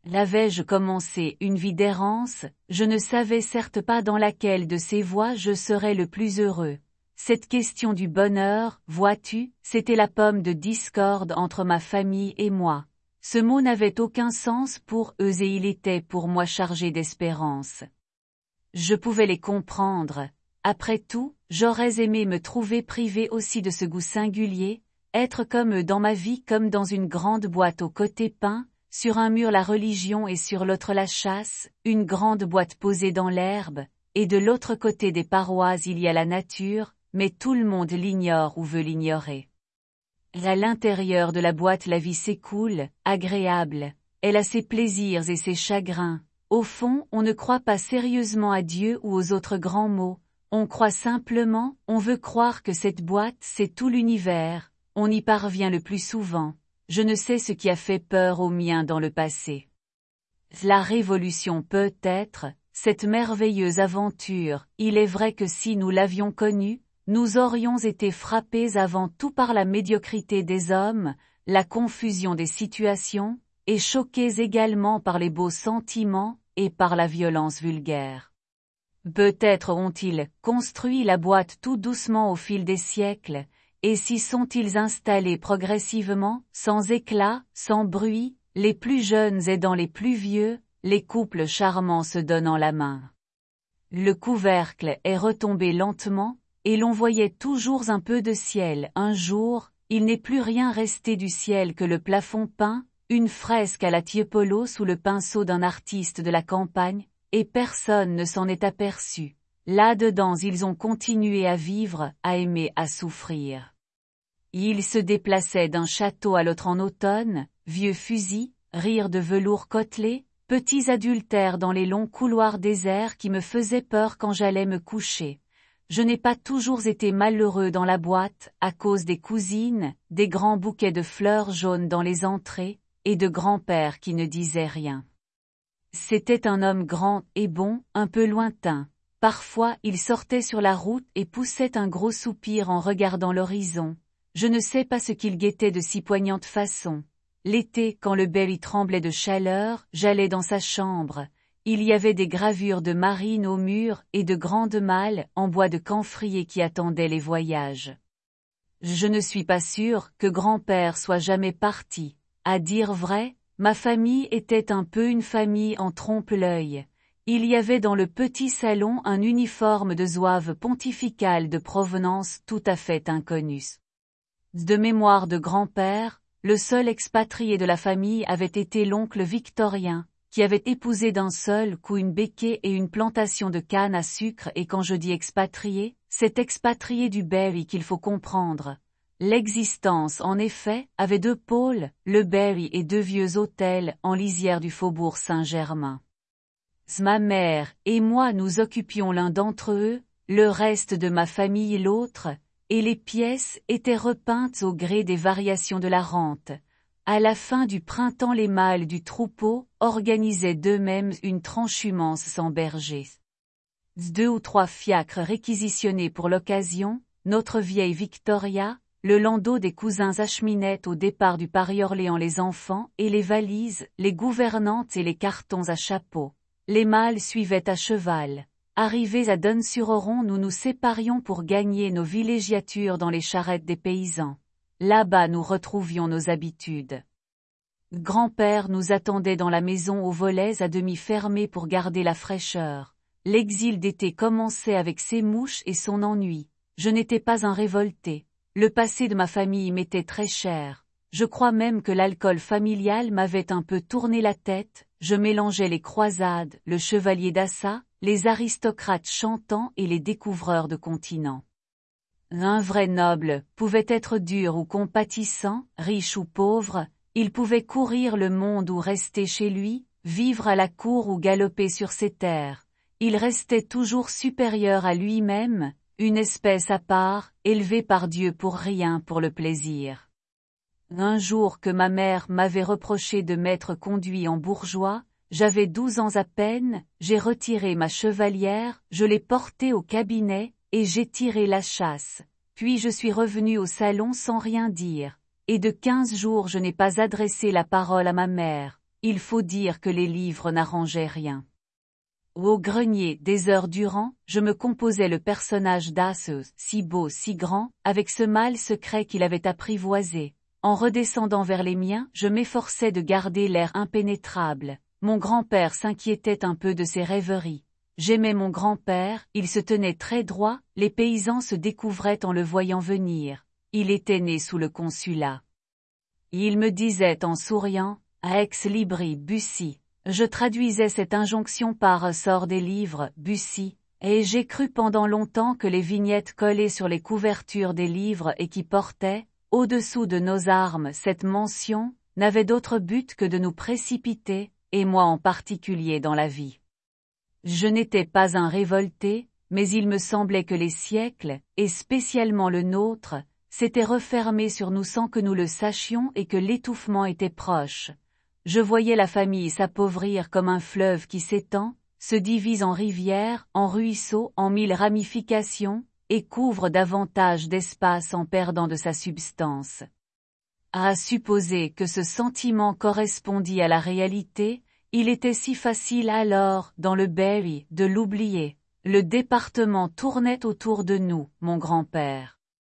L'avais-je commencé une vie d'errance, je ne savais certes pas dans laquelle de ces voies je serais le plus heureux. Cette question du bonheur, vois-tu, c'était la pomme de discorde entre ma famille et moi. Ce mot n'avait aucun sens pour eux et il était pour moi chargé d'espérance. Je pouvais les comprendre. Après tout, j'aurais aimé me trouver privé aussi de ce goût singulier, être comme eux dans ma vie comme dans une grande boîte aux côtés peints, sur un mur la religion et sur l'autre la chasse, une grande boîte posée dans l'herbe, et de l'autre côté des parois il y a la nature, mais tout le monde l'ignore ou veut l'ignorer. À l'intérieur de la boîte la vie s'écoule, agréable, elle a ses plaisirs et ses chagrins. Au fond, on ne croit pas sérieusement à Dieu ou aux autres grands mots, on croit simplement, on veut croire que cette boîte c'est tout l'univers, on y parvient le plus souvent. Je ne sais ce qui a fait peur aux miens dans le passé. La révolution peut-être, cette merveilleuse aventure, il est vrai que si nous l'avions connue, nous aurions été frappés avant tout par la médiocrité des hommes, la confusion des situations, et choqués également par les beaux sentiments, et par la violence vulgaire. Peut-être ont-ils construit la boîte tout doucement au fil des siècles, et s'y sont-ils installés progressivement, sans éclat, sans bruit, les plus jeunes aidant les plus vieux, les couples charmants se donnant la main. Le couvercle est retombé lentement, et l'on voyait toujours un peu de ciel. Un jour, il n'est plus rien resté du ciel que le plafond peint, une fresque à la Tiepolo sous le pinceau d'un artiste de la campagne, et personne ne s'en est aperçu. Là-dedans ils ont continué à vivre, à aimer, à souffrir. Ils se déplaçaient d'un château à l'autre en automne, vieux fusils, rires de velours côtelé, petits adultères dans les longs couloirs déserts qui me faisaient peur quand j'allais me coucher. Je n'ai pas toujours été malheureux dans la boîte, à cause des cousines, des grands bouquets de fleurs jaunes dans les entrées, et de grand-père qui ne disait rien. C'était un homme grand et bon, un peu lointain. Parfois il sortait sur la route et poussait un gros soupir en regardant l'horizon. Je ne sais pas ce qu'il guettait de si poignante façon. L'été, quand le bel y tremblait de chaleur, j'allais dans sa chambre. Il y avait des gravures de marines au mur et de grandes malles en bois de camphrier qui attendaient les voyages. Je ne suis pas sûr que grand-père soit jamais parti. À dire vrai, ma famille était un peu une famille en trompe-l'œil. Il y avait dans le petit salon un uniforme de zouave pontifical de provenance tout à fait inconnue. De mémoire de grand-père, le seul expatrié de la famille avait été l'oncle Victorien, qui avait épousé d'un seul coup une béquée et une plantation de canne à sucre et quand je dis expatrié, c'est expatrié du Berry qu'il faut comprendre. L'existence en effet avait deux pôles, le Berry et deux vieux hôtels en lisière du faubourg Saint-Germain. Ma mère et moi nous occupions l'un d'entre eux, le reste de ma famille l'autre, et les pièces étaient repeintes au gré des variations de la rente. À la fin du printemps les mâles du troupeau organisaient d'eux-mêmes une transhumance sans berger. 2 ou 3 fiacres réquisitionnés pour l'occasion, notre vieille Victoria, le landau des cousins Achminette au départ du Paris-Orléans les enfants et les valises, les gouvernantes et les cartons à chapeau. Les mâles suivaient à cheval. Arrivés à Donne-sur-Oron nous nous séparions pour gagner nos villégiatures dans les charrettes des paysans. Là-bas nous retrouvions nos habitudes. Grand-père nous attendait dans la maison aux volets à demi fermés pour garder la fraîcheur. L'exil d'été commençait avec ses mouches et son ennui. Je n'étais pas un révolté. Le passé de ma famille m'était très cher. Je crois même que l'alcool familial m'avait un peu tourné la tête, je mélangeais les croisades, le chevalier d'Assa, les aristocrates chantants et les découvreurs de continents. Un vrai noble pouvait être dur ou compatissant, riche ou pauvre, il pouvait courir le monde ou rester chez lui, vivre à la cour ou galoper sur ses terres. Il restait toujours supérieur à lui-même, une espèce à part, élevée par Dieu pour rien pour le plaisir. Un jour que ma mère m'avait reproché de m'être conduit en bourgeois, j'avais 12 ans à peine, j'ai retiré ma chevalière, je l'ai portée au cabinet, et j'ai tiré la chasse. Puis je suis revenu au salon sans rien dire. Et de 15 jours je n'ai pas adressé la parole à ma mère. il faut dire que les livres n'arrangeaient rien. Au grenier, des heures durant, je me composais le personnage d'Aceus, si beau, si grand, avec ce mal secret qu'il avait apprivoisé. En redescendant vers les miens, je m'efforçais de garder l'air impénétrable. Mon grand-père s'inquiétait un peu de ses rêveries. J'aimais mon grand-père, il se tenait très droit, les paysans se découvraient en le voyant venir. Il était né sous le consulat. Il me disait en souriant, Ex libri Bussy. Je traduisais cette injonction par sort des livres, Bussy, et j'ai cru pendant longtemps que les vignettes collées sur les couvertures des livres et qui portaient, au-dessous de nos armes, cette mention, n'avaient d'autre but que de nous précipiter, et moi en particulier dans la vie. Je n'étais pas un révolté, mais il me semblait que les siècles, et spécialement le nôtre, s'étaient refermés sur nous sans que nous le sachions et que l'étouffement était proche. Je voyais la famille s'appauvrir comme un fleuve qui s'étend, se divise en rivières, en ruisseaux, en mille ramifications, et couvre davantage d'espace en perdant de sa substance. À supposer que ce sentiment correspondît à la réalité, il était si facile alors, dans le Berry, de l'oublier. Le département tournait autour de nous, mon grand-père.